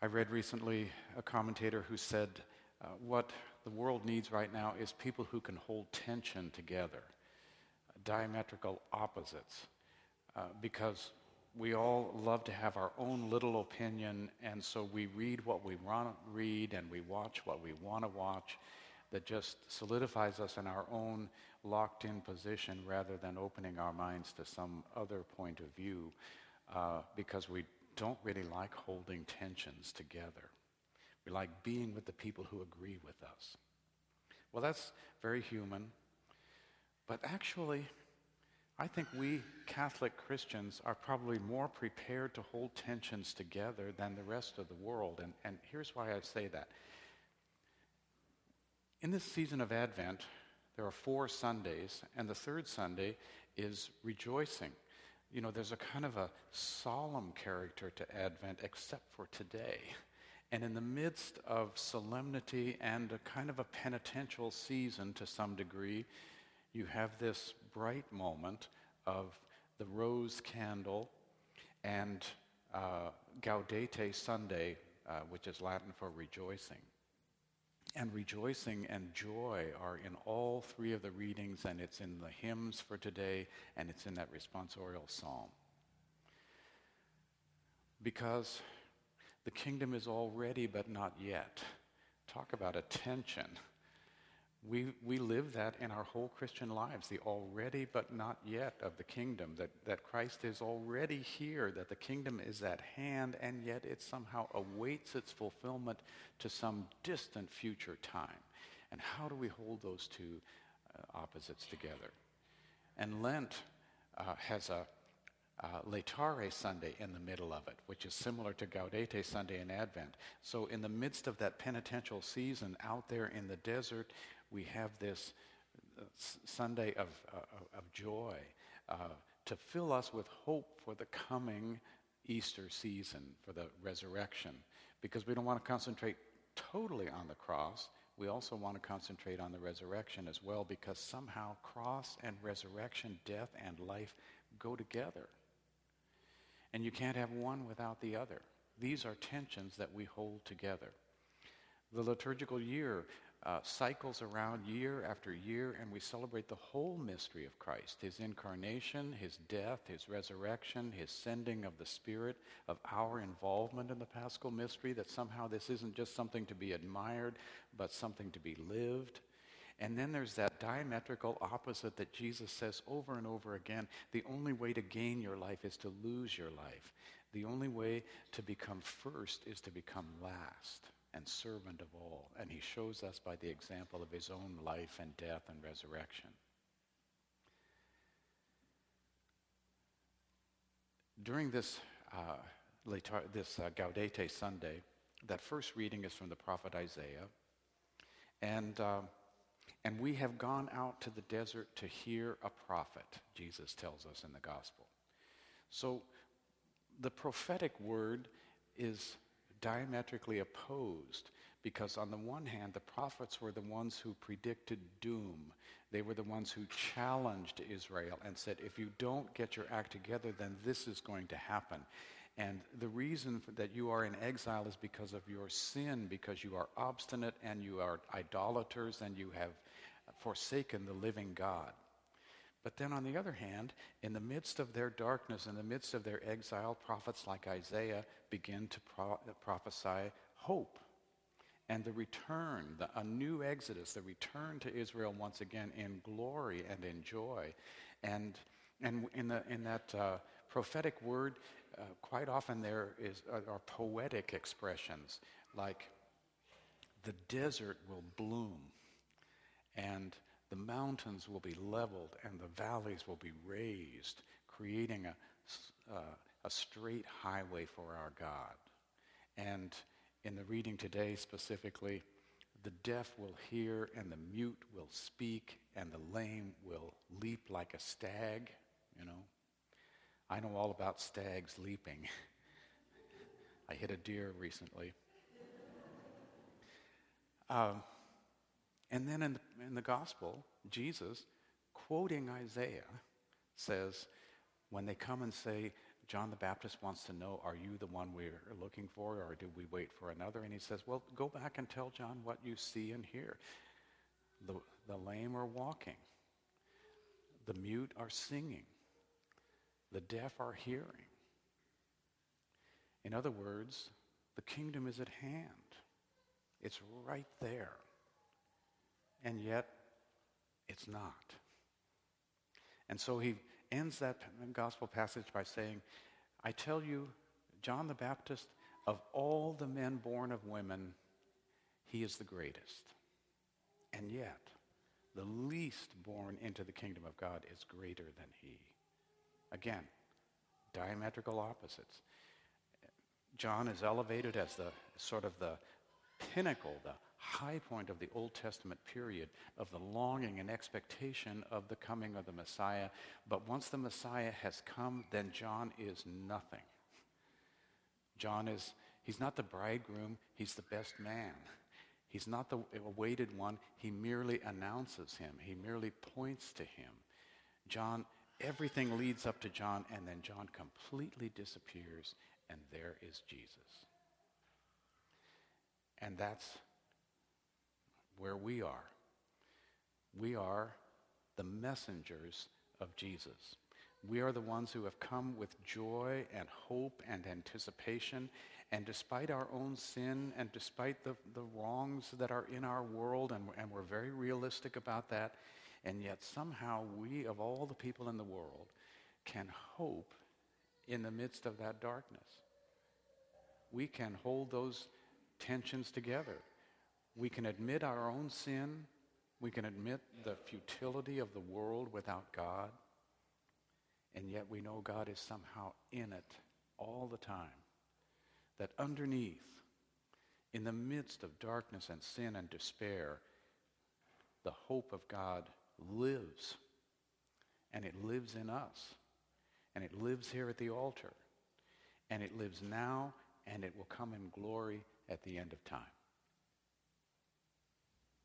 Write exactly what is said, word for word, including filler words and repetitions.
I read recently a commentator who said uh, what the world needs right now is people who can hold tension together, diametrical opposites, uh, because we all love to have our own little opinion, and so we read what we want to read and we watch what we want to watch that just solidifies us in our own locked-in position rather than opening our minds to some other point of view uh, because we don't really like holding tensions together. We like being with the people who agree with us. Well, that's very human, but actually, I think we Catholic Christians are probably more prepared to hold tensions together than the rest of the world, and, and here's why I say that. In this season of Advent, there are four Sundays, and the third Sunday is rejoicing. You know, there's a kind of a solemn character to Advent, except for today. And in the midst of solemnity and a kind of a penitential season to some degree, you have this bright moment of the rose candle and uh, Gaudete Sunday, uh, which is Latin for rejoicing. And rejoicing and joy are in all three of the readings, and it's in the hymns for today, and it's in that responsorial psalm. Because the kingdom is already but not yet. Talk about a tension. We we live that in our whole Christian lives, the already but not yet of the kingdom, that, that Christ is already here, that the kingdom is at hand, and yet it somehow awaits its fulfillment to some distant future time. And how do we hold those two uh, opposites together? And Lent uh, has a uh, Laetare Sunday in the middle of it, which is similar to Gaudete Sunday in Advent. So in the midst of that penitential season out there in the desert, we have this uh, Sunday of, uh, of joy uh, to fill us with hope for the coming Easter season, for the resurrection, because we don't want to concentrate totally on the cross. We also want to concentrate on the resurrection as well, because somehow cross and resurrection, death and life go together. And you can't have one without the other. These are tensions that we hold together. The liturgical year uh, cycles around year after year, and we celebrate the whole mystery of Christ, his incarnation, his death, his resurrection, his sending of the Spirit, of our involvement in the Paschal mystery, that somehow this isn't just something to be admired, but something to be lived. And then there's that diametrical opposite that Jesus says over and over again: the only way to gain your life is to lose your life. The only way to become first is to become last and servant of all. And he shows us by the example of his own life and death and resurrection. During this, uh, this uh, Gaudete Sunday, that first reading is from the prophet Isaiah. And... Uh, And we have gone out to the desert to hear a prophet, Jesus tells us in the gospel. So the prophetic word is diametrically opposed, because on the one hand, the prophets were the ones who predicted doom. They were the ones who challenged Israel and said, if you don't get your act together, then this is going to happen. And the reason that you are in exile is because of your sin, because you are obstinate and you are idolaters and you have forsaken the living God. But then on the other hand, in the midst of their darkness, in the midst of their exile, prophets like Isaiah begin to pro- prophesy hope and the return, the, a new exodus, the return to Israel once again in glory and in joy. And and in the in that uh, prophetic word, uh, quite often there is uh, are poetic expressions like the desert will bloom, and the mountains will be leveled, and the valleys will be raised, creating a uh, a straight highway for our God. And in the reading today specifically, the deaf will hear, and the mute will speak, and the lame will leap like a stag, you know. I know all about stags leaping. I hit a deer recently. Um, and then in the, in the gospel, Jesus, quoting Isaiah, says, when they come and say, John the Baptist wants to know, are you the one we're looking for, or do we wait for another? And he says, well, go back and tell John what you see and hear. The, the lame are walking. The mute are singing. The deaf are hearing. In other words, the kingdom is at hand. It's right there. And yet, it's not. And so he ends that gospel passage by saying, I tell you, John the Baptist, of all the men born of women, he is the greatest. And yet, the least born into the kingdom of God is greater than he. Again, diametrical opposites. John is elevated as the sort of the pinnacle, the high point of the Old Testament period of the longing and expectation of the coming of the Messiah. But once the Messiah has come, then John is nothing. John is, he's not the bridegroom, he's the best man. He's not the awaited one, he merely announces him. He merely points to him. John, everything leads up to John, and then John completely disappears, and there is Jesus. And that's where we are. We are the messengers of Jesus. We are the ones who have come with joy and hope and anticipation, and despite our own sin and despite the, the wrongs that are in our world, and, and we're very realistic about that, and yet somehow we, of all the people in the world, can hope in the midst of that darkness. We can hold those tensions together. We can admit our own sin. We can admit the futility of the world without God. And yet we know God is somehow in it all the time. That underneath, in the midst of darkness and sin and despair, the hope of God lives. And it lives in us. And it lives here at the altar. And it lives now, and it will come in glory at the end of time.